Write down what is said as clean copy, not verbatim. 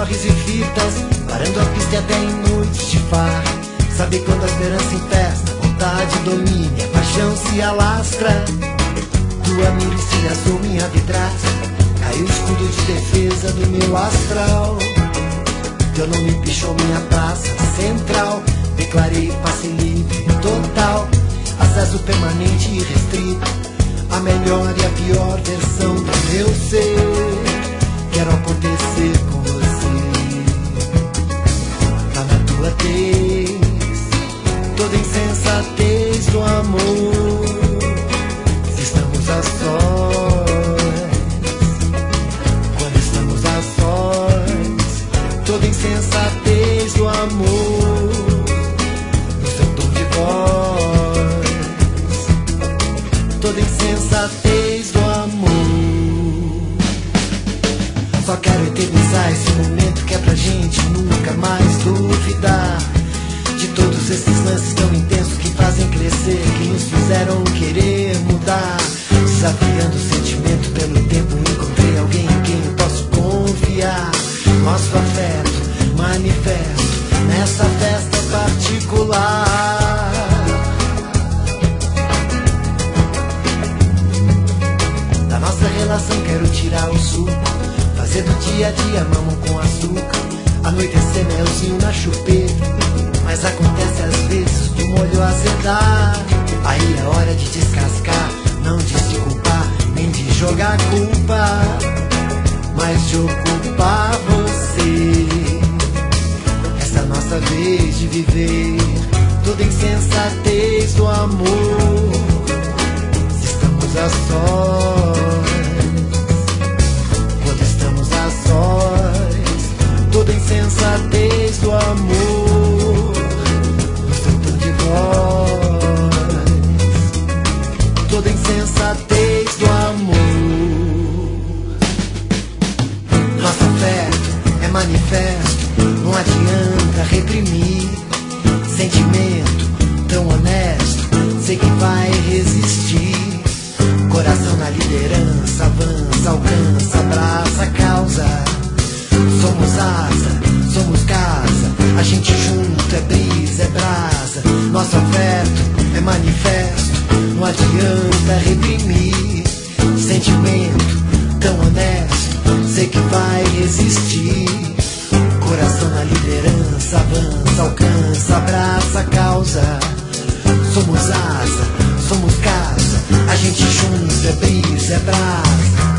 corres e fitas, parando a pista e até em noites de farra. Sabe quando a esperança empeça, a vontade domina, a paixão se alastra. Tua mira se assou minha vidraça, caiu o escudo de defesa do meu astral. Teu nome pichou minha praça central, declarei passe livre total, acesso permanente e restrito, a melhor e a pior versão do meu ser. Quero acontecer com você, tá na tua tez, toda insensatez do amor. Se estamos a sós, quando estamos a sós, toda insensatez do amor, no seu tom de voz, toda insensatez do amor. Só quero eternizar esse momento que é pra gente nunca mais duvidar de todos esses lances tão intensos que fazem crescer, que nos fizeram querer mudar. Desafiando o sentimento pelo tempo, encontrei alguém em quem eu posso confiar. Nosso afeto, manifesto nessa festa particular. Da nossa relação quero tirar o suco, fazer do dia a dia mamão com açúcar, anoitecer melzinho na chupeta. Mas acontece às vezes do molho azedar, aí é hora de descascar, não de se culpar, nem de jogar culpa, mas de ocupar você. Essa é a nossa vez de viver toda insensatez do amor. Se estamos a sós, quando estamos a sós, toda insensatez do amor, no seu tom de voz, toda insensatez do amor. Nosso afeto é manifesto, não adianta reprimir. Sentimento tão honesto, sei que vai resistir. Coração na liderança, avança, alcança, abraça a causa. Somos asa, somos casa, a gente junto é brisa, é brasa. Nosso afeto é manifesto, não adianta reprimir. Sentimento tão honesto, sei que vai resistir. Coração na liderança, avança, alcança, abraça a causa. Somos asa, somos casa, a gente junto é brisa, é brasa.